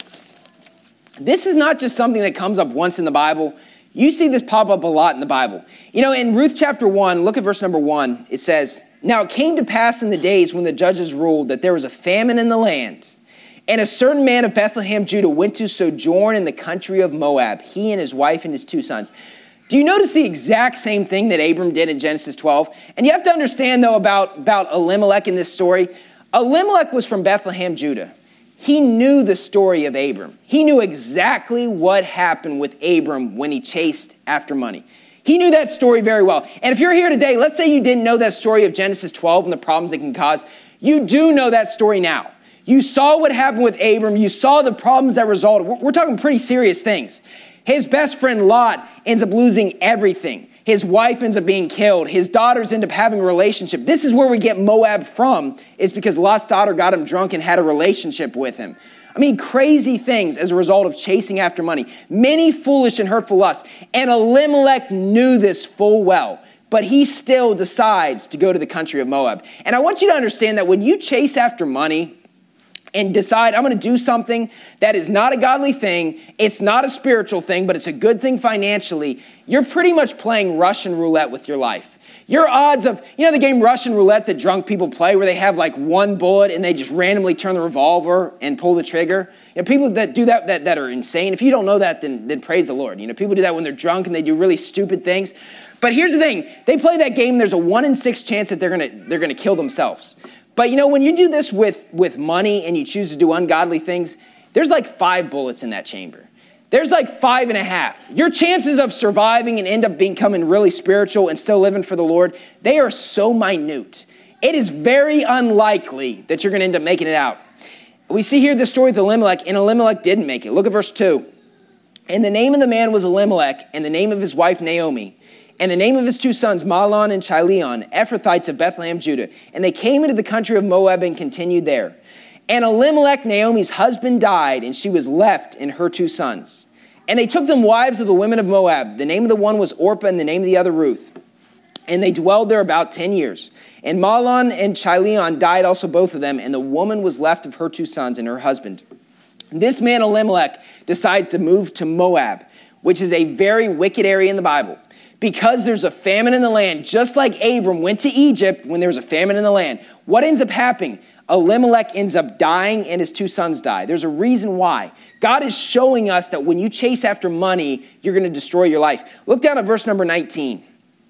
This is not just something that comes up once in the Bible. You see this pop up a lot in the Bible. In Ruth chapter 1, look at verse number 1. It says, "Now it came to pass in the days when the judges ruled that there was a famine in the land. And a certain man of Bethlehem, Judah, went to sojourn in the country of Moab, he and his wife and his 2 sons." Do you notice the exact same thing that Abram did in Genesis 12? And you have to understand, though, about Elimelech in this story. Elimelech was from Bethlehem, Judah. He knew the story of Abram. He knew exactly what happened with Abram when he chased after money. He knew that story very well. And if you're here today, let's say you didn't know that story of Genesis 12 and the problems it can cause. You do know that story now. You saw what happened with Abram. You saw the problems that resulted. We're talking pretty serious things. His best friend Lot ends up losing everything. His wife ends up being killed. His daughters end up having a relationship. This is where we get Moab from, is because Lot's daughter got him drunk and had a relationship with him. I mean, crazy things as a result of chasing after money. Many foolish and hurtful lusts. And Elimelech knew this full well, but he still decides to go to the country of Moab. And I want you to understand that when you chase after money and decide, I'm going to do something that is not a godly thing, it's not a spiritual thing, but it's a good thing financially, you're pretty much playing Russian roulette with your life. Your odds of, the game Russian roulette that drunk people play where they have like one bullet and they just randomly turn the revolver and pull the trigger. People that do that are insane. If you don't know that, then praise the Lord. People do that when they're drunk and they do really stupid things. But here's the thing. They play that game, there's a 1 in 6 chance that they're gonna kill themselves. But when you do this with money and you choose to do ungodly things, there's like 5 bullets in that chamber. There's like 5.5. Your chances of surviving and end up becoming really spiritual and still living for the Lord, they are so minute. It is very unlikely that you're going to end up making it out. We see here the story with Elimelech, and Elimelech didn't make it. Look at verse 2. "And the name of the man was Elimelech, and the name of his wife Naomi, and the name of his 2 sons, Mahlon and Chilion, Ephrathites of Bethlehem, Judah. And they came into the country of Moab and continued there. And Elimelech, Naomi's husband, died, and she was left and her 2 sons. And they took them wives of the women of Moab. The name of the one was Orpah, and the name of the other Ruth. And they dwelled there about 10 years. And Mahlon and Chilion died also, both of them, and the woman was left of her 2 sons and her husband. This man Elimelech decides to move to Moab, which is a very wicked area in the Bible. Because there's a famine in the land, just like Abram went to Egypt when there was a famine in the land. What ends up happening? Elimelech ends up dying and his 2 sons die. There's a reason why. God is showing us that when you chase after money, you're going to destroy your life. Look down at verse number 19.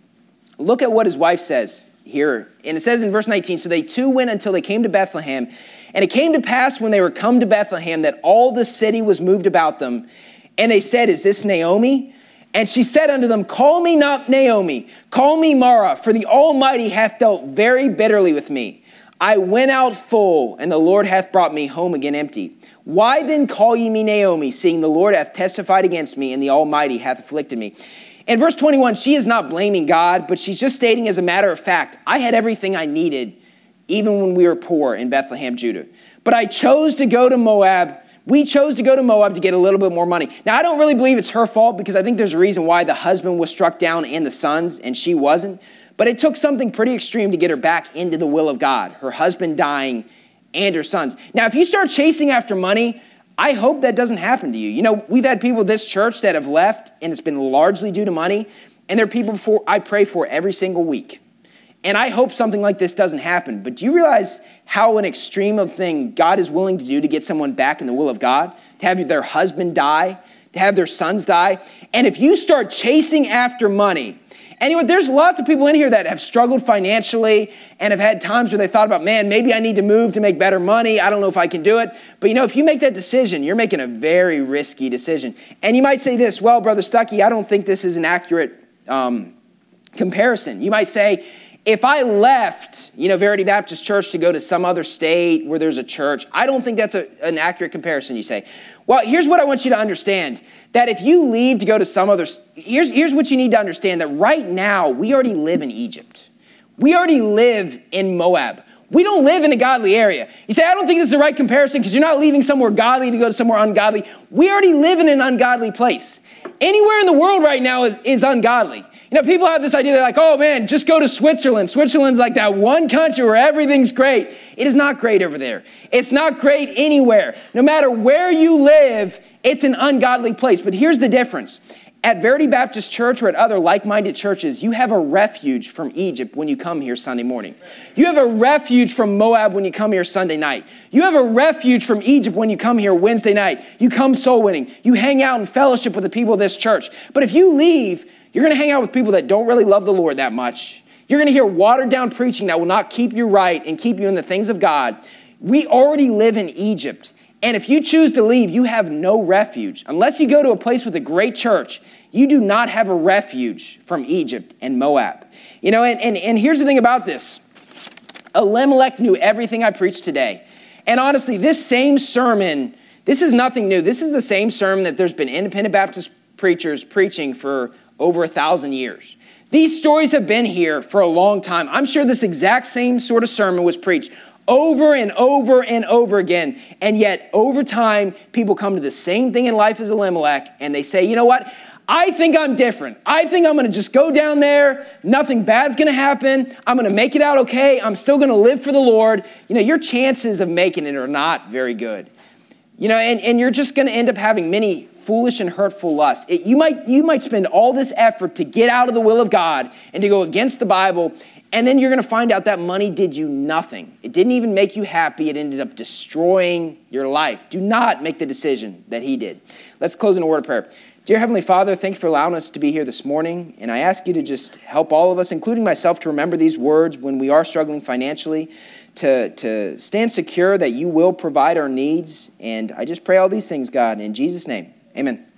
Look at what his wife says here. And it says in verse 19, "So they 2 went until they came to Bethlehem. And it came to pass when they were come to Bethlehem that all the city was moved about them. And they said, 'Is this Naomi?' And she said unto them, 'Call me not Naomi, call me Mara, for the Almighty hath dealt very bitterly with me. I went out full, and the Lord hath brought me home again empty. Why then call ye me Naomi, seeing the Lord hath testified against me, and the Almighty hath afflicted me?'" In verse 21, she is not blaming God, but she's just stating as a matter of fact, I had everything I needed, even when we were poor in Bethlehem, Judah. But I chose to go to Moab. We chose to go to Moab to get a little bit more money. Now, I don't really believe it's her fault, because I think there's a reason why the husband was struck down and the sons, and she wasn't. But it took something pretty extreme to get her back into the will of God, her husband dying and her sons. Now, if you start chasing after money, I hope that doesn't happen to you. We've had people at this church that have left, and it's been largely due to money, and there are people I pray for every single week. And I hope something like this doesn't happen. But do you realize how an extreme of thing God is willing to do to get someone back in the will of God? To have their husband die, to have their sons die. And if you start chasing after money, and there's lots of people in here that have struggled financially and have had times where they thought about, man, maybe I need to move to make better money. I don't know if I can do it. But if you make that decision, you're making a very risky decision. And you might say this, well, Brother Stuckey, I don't think this is an accurate comparison. You might say, if I left, Verity Baptist Church to go to some other state where there's a church, I don't think that's an accurate comparison, you say. Well, here's what I want you to understand, that if you leave to go to some other, here's what you need to understand, that right now, we already live in Egypt. We already live in Moab. We don't live in a godly area. You say, I don't think this is the right comparison because you're not leaving somewhere godly to go to somewhere ungodly. We already live in an ungodly place. Anywhere in the world right now is ungodly. People have this idea, they're like, oh man, just go to Switzerland. Switzerland's like that one country where everything's great. It is not great over there. It's not great anywhere. No matter where you live, it's an ungodly place. But here's the difference. At Verity Baptist Church or at other like-minded churches, you have a refuge from Egypt when you come here Sunday morning. You have a refuge from Moab when you come here Sunday night. You have a refuge from Egypt when you come here Wednesday night. You come soul winning. You hang out and fellowship with the people of this church. But if you leave, you're going to hang out with people that don't really love the Lord that much. You're going to hear watered-down preaching that will not keep you right and keep you in the things of God. We already live in Egypt. And if you choose to leave, you have no refuge. Unless you go to a place with a great church, you do not have a refuge from Egypt and Moab. And here's the thing about this. Elimelech knew everything I preached today. And honestly, this same sermon, this is nothing new. This is the same sermon that there's been independent Baptist preachers preaching for over 1,000 years. These stories have been here for a long time. I'm sure this exact same sort of sermon was preached over and over and over again. And yet, over time, people come to the same thing in life as Elimelech, and they say, you know what? I think I'm different. I think I'm going to just go down there. Nothing bad's going to happen. I'm going to make it out okay. I'm still going to live for the Lord. Your chances of making it are not very good. And you're just going to end up having many foolish and hurtful lusts. You might spend all this effort to get out of the will of God and to go against the Bible, and then you're going to find out that money did you nothing. It didn't even make you happy. It ended up destroying your life. Do not make the decision that he did. Let's close in a word of prayer. Dear Heavenly Father, thank you for allowing us to be here this morning, and I ask you to just help all of us, including myself, to remember these words when we are struggling financially, to stand secure that you will provide our needs, and I just pray all these things, God, in Jesus' name, amen.